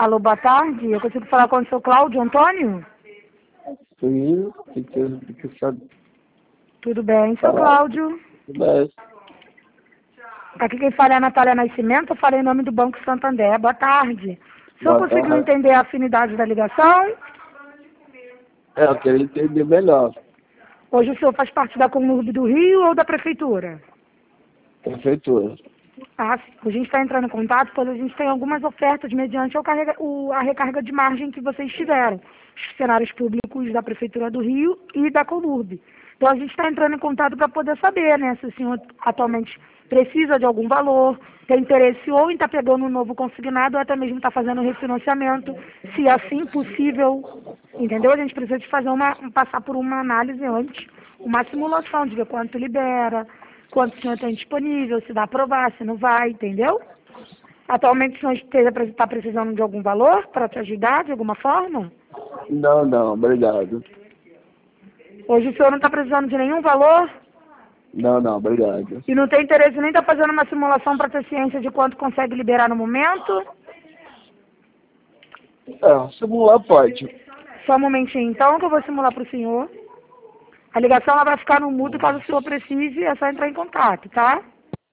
Alô, boa tarde. Eu consigo falar com o seu Cláudio Antônio? Sim, que sabe Tudo bem, seu falar. Cláudio? Tudo bem. Aqui quem fala é a Natália Nascimento, eu falei em nome do Banco Santander. Boa tarde. O senhor Boa conseguiu tarde. entender a afinidade da ligação? Eu queria entender melhor. Hoje o senhor faz parte da Conurb do Rio ou da Prefeitura? Prefeitura. Ah, sim. A gente está entrando em contato pois a gente tem algumas ofertas mediante a recarga de margem que vocês tiveram. Os funcionários públicos da Prefeitura do Rio e da Conurb. Então a gente está entrando em contato para poder saber, né, se o senhor atualmente precisa de algum valor, tem interesse ou em estar pegando um novo consignado ou até mesmo estar fazendo um refinanciamento, se assim possível, entendeu? A gente precisa de fazer passar por uma análise antes, uma simulação de ver quanto libera, quanto o senhor tem disponível, se dá aprovar, se não vai, entendeu? Atualmente o senhor está precisando de algum valor para te ajudar de alguma forma? Não, obrigado. Hoje o senhor não está precisando de nenhum valor Não, obrigado. e não tem interesse nem estar fazendo uma simulação para ter ciência de quanto consegue liberar no momento? Simular pode. Só um momentinho então que eu vou simular para o senhor. A ligação ela vai ficar no mudo caso o senhor precise, é só entrar em contato, tá?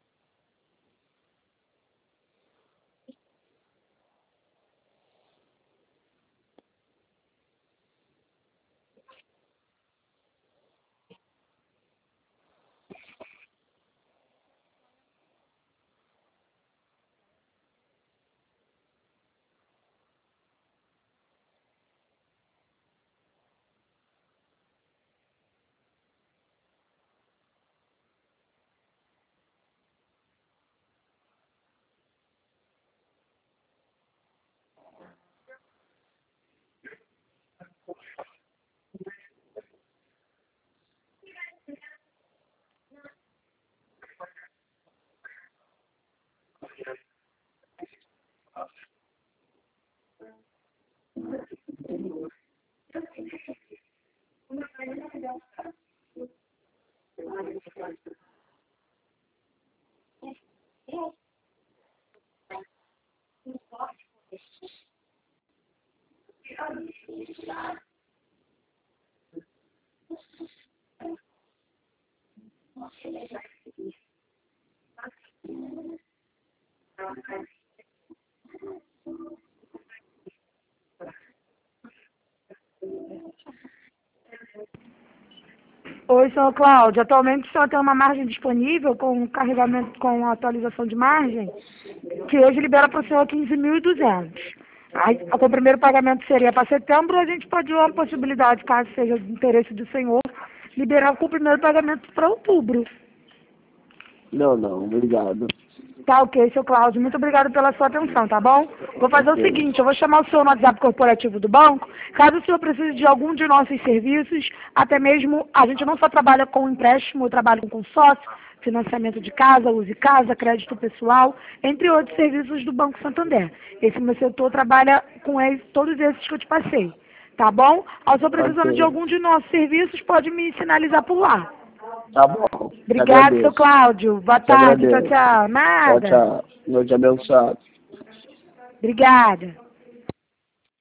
Oi, senhor Cláudio. Atualmente o senhor tem uma margem disponível com carregamento, com atualização de margem, que hoje libera para o senhor 15.200. Aí, o primeiro pagamento seria para setembro, a gente pode dar uma possibilidade, caso seja de interesse do senhor, liberar com o primeiro pagamento para outubro. Não, obrigado. Tá ok, seu Cláudio. Muito obrigado pela sua atenção, tá bom? Vou fazer o Ok. seguinte, eu vou chamar o senhor no WhatsApp corporativo do banco. Caso o senhor precise de algum de nossos serviços, até mesmo, a gente não só trabalha com empréstimo, eu trabalho com consórcio, financiamento de casa, use casa, crédito pessoal, entre outros serviços do Banco Santander. Esse meu setor trabalha com todos esses que eu te passei, tá bom? Ao senhor precisando de Ok. algum de nossos serviços, pode me sinalizar por lá. Tá bom. Te Obrigado, seu agradeço. Cláudio. Boa Te tarde. Tchau, agradeço. tchau. Tchau, Nada. tchau. Noite abençoada. Obrigada.